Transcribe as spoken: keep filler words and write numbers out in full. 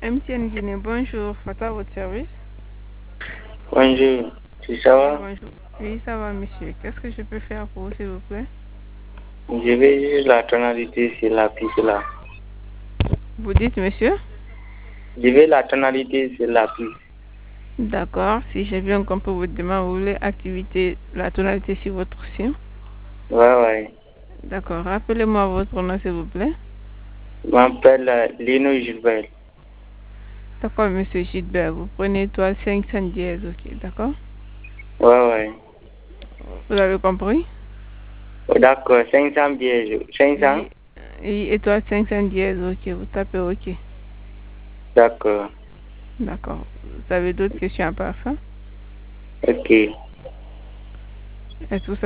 M T N Guinée, bonjour. Fata, à votre service. Bonjour, tu ça Oui, va? bonjour. Oui, ça va, monsieur. Qu'est-ce que je peux faire pour vous, s'il vous plaît? Je vais juste la tonalité sur la piste là. Vous dites, monsieur? Je vais la tonalité sur la piste. D'accord. Si j'ai bien compris votre demande, vous voulez activer la tonalité sur votre SIM? Ouais, ouais. D'accord. Rappelez-moi votre nom, s'il vous plaît. Je m'appelle euh, Lino Gilbert. D'accord, monsieur Gilbert. Vous prenez étoile cinq cents dièse, ok. D'accord? Ouais, ouais. Vous avez compris? Oh, d'accord, cinq cents billets. cinq cents? Oui. Oui, étoile cinq cents dièse, ok. Vous tapez ok. D'accord. D'accord. Vous avez d'autres questions à part ça? Ok. Est-ce que